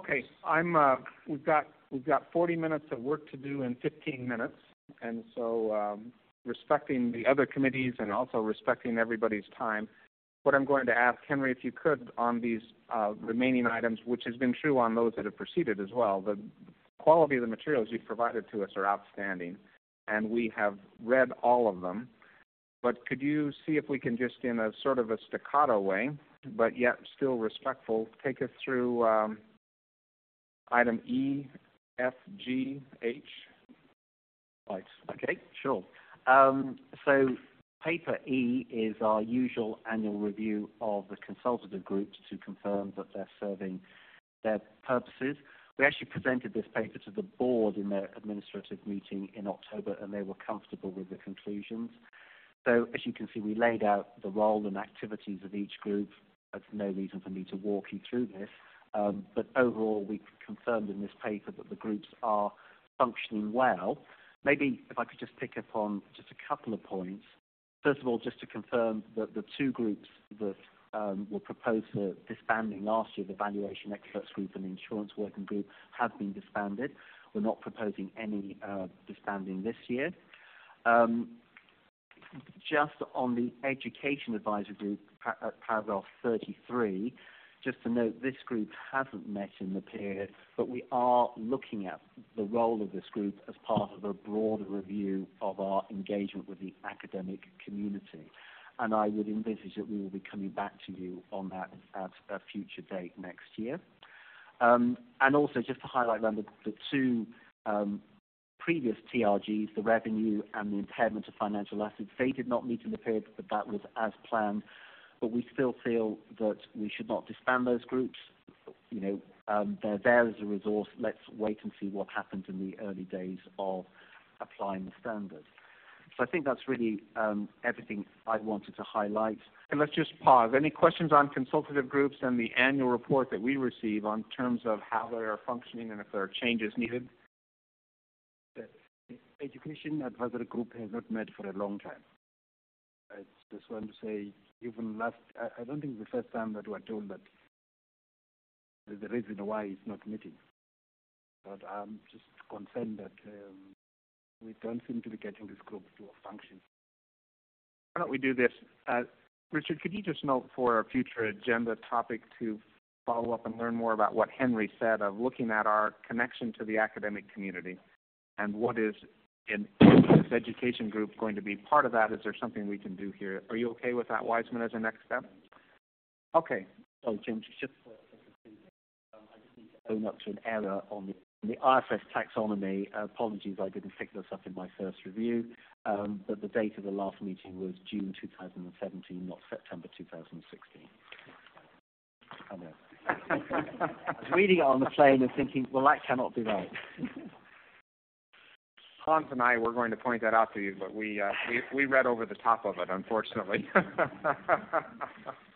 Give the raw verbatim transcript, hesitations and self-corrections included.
Okay, I'm. Uh, we've got we've got forty minutes of work to do in fifteen minutes, and so um, respecting the other committees and also respecting everybody's time, what I'm going to ask Henry, if you could, on these uh, remaining items, which has been true on those that have proceeded as well. The quality of the materials you've provided to us are outstanding, and we have read all of them. But could you see if we can just, in a sort of a staccato way, but yet still respectful, take us through um, item E, F, G, H? Right, okay, sure. Um, so paper E is our usual annual review of the consultative groups to confirm that they're serving their purposes. We actually presented this paper to the board in their administrative meeting in October, and they were comfortable with the conclusions. So as you can see, we laid out the role and activities of each group. There's no reason for me to walk you through this. Um, but overall, we confirmed in this paper that the groups are functioning well. Maybe if I could just pick up on just a couple of points. First of all, just to confirm that the two groups that um, were proposed for disbanding last year, the Valuation Experts Group and the Insurance Working Group, have been disbanded. We're not proposing any uh, disbanding this year. Um, just on the Education Advisory Group, pa- paragraph thirty-three, just to note, this group hasn't met in the period, but we are looking at the role of this group as part of a broader review of our engagement with the academic community. And I would envisage that we will be coming back to you on that at a future date next year. Um, and also, just to highlight around the, the two um, previous T R Gs, the revenue and the impairment of financial assets, they did not meet in the period, but that was as planned. But we still feel that we should not disband those groups. You know, um, they're there as a resource. Let's wait and see what happens in the early days of applying the standard. So I think that's really um, everything I wanted to highlight. And let's just pause. Any questions on consultative groups and the annual report that we receive on terms of how they are functioning and if there are changes needed? The Education Advisory Group has not met for a long time. I just want to say, even last, I, I don't think it's the first time that we are told that there's a reason why it's not meeting. But I'm just concerned that um, we don't seem to be getting this group to function. Why don't we do this? Uh, Richard, could you just note for a future agenda topic to follow up and learn more about what Henry said of looking at our connection to the academic community and what is in this education group going to be part of that? Is there something we can do here? Are you okay with that, Wiseman, as a next step? Okay. Oh, James, just um, I just need to own up to an error on the, on the I F R S taxonomy. Uh, apologies, I didn't pick this up in my first review, um, but the date of the last meeting was June two thousand seventeen, not September two thousand sixteen. I know. I was reading it on the plane and thinking, well, that cannot be right. Hans and I were going to point that out to you, but we, uh, we, we read over the top of it, unfortunately.